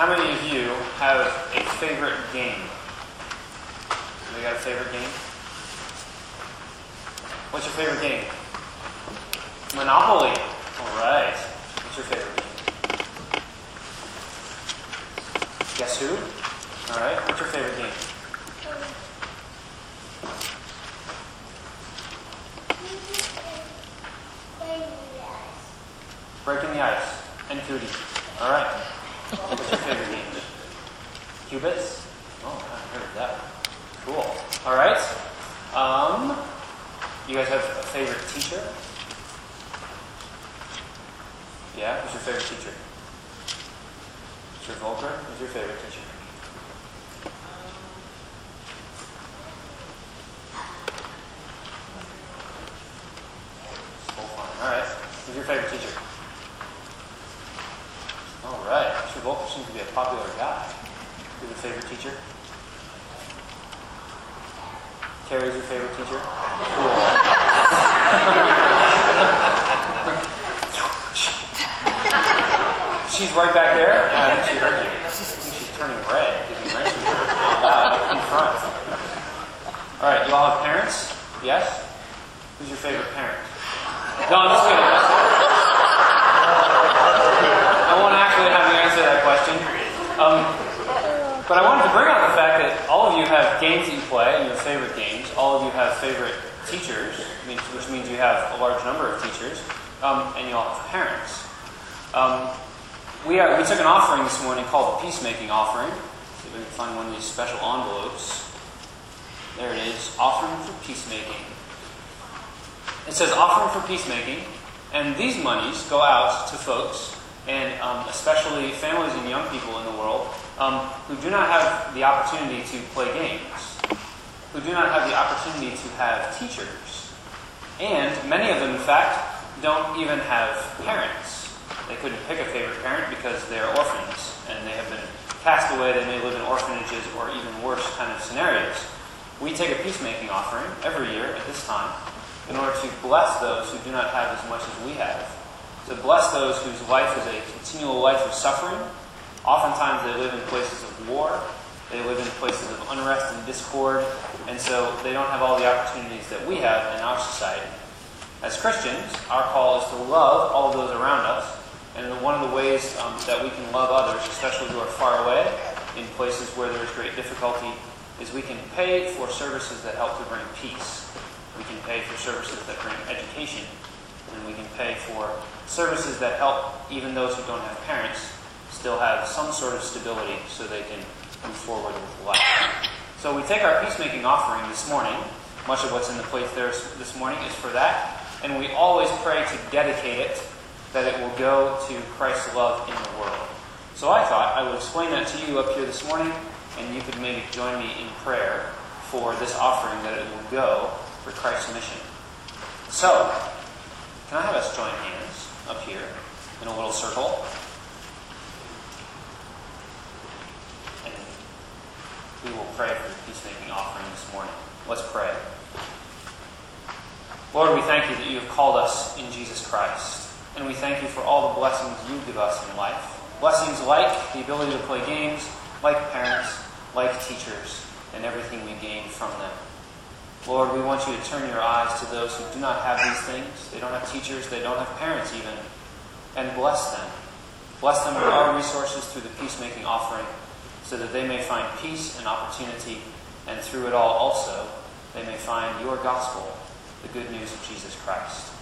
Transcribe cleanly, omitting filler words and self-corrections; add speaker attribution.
Speaker 1: How many of you have a favorite game? You got a favorite game? What's your favorite game? Monopoly. All right. What's your favorite game? Guess who? All right. What's your favorite game? Breaking the ice. And cootie. All right. What's your favorite game? Cubits? Oh, I haven't heard of that one. Cool. All right. You guys have a favorite teacher? Yeah? Who's your favorite teacher? Mr. Volker? Who's your favorite teacher? So fun. All right. Who's your favorite teacher? All right. Mr. Volker seems to be a popular guy. Who's your favorite teacher? Carrie's your favorite teacher? Cool. She's right back there. Yeah, I think she heard you. I think she's turning red. Getting nice with her in front. All right, you all have parents? Yes? Who's your favorite parent? No, I'm just kidding. I won't actually have you answer that question. But I wanted to bring out the fact that all of you have games that you play, and your favorite games. All of you have favorite teachers, which means you have a large number of teachers, and you all have parents. We took an offering this morning called the Peacemaking Offering. See if we can find one of these special envelopes. There it is, Offering for Peacemaking. It says Offering for Peacemaking, and these monies go out to folks, and especially families and young people in the world, who do not have the opportunity to play games, who do not have the opportunity to have teachers, and many of them, in fact, don't even have parents. They couldn't pick a favorite parent because they're orphans, and they have been cast away. They may live in orphanages or even worse kind of scenarios. We take a peacemaking offering every year at this time in order to bless those who do not have as much as we have, to bless those whose life is a continual life of suffering. Oftentimes they live in places of war, they live in places of unrest and discord, and so they don't have all the opportunities that we have in our society. As Christians, our call is to love all of those around us, and one of the ways that we can love others, especially who are far away, in places where there is great difficulty, is we can pay for services that help to bring peace. We can pay for services that bring education, and we can pay for services that help even those who don't have parents still have some sort of stability so they can move forward with life. So we take our peacemaking offering this morning. Much of what's in the plate there this morning is for that. And we always pray to dedicate it, that it will go to Christ's love in the world. So I thought I would explain that to you up here this morning, and you could maybe join me in prayer for this offering, that it will go for Christ's mission. So, can I have us join hands up here in a little circle? And we will pray for the peacemaking offering this morning. Let's pray. Lord, we thank you that you have called us in Jesus Christ. And we thank you for all the blessings you give us in life. Blessings like the ability to play games, like parents, like teachers, and everything we gain from them. Lord, we want you to turn your eyes to those who do not have these things. They don't have teachers, they don't have parents even. And bless them. Bless them with our resources through the peacemaking offering, so that they may find peace and opportunity, and through it all also, they may find your gospel, the good news of Jesus Christ.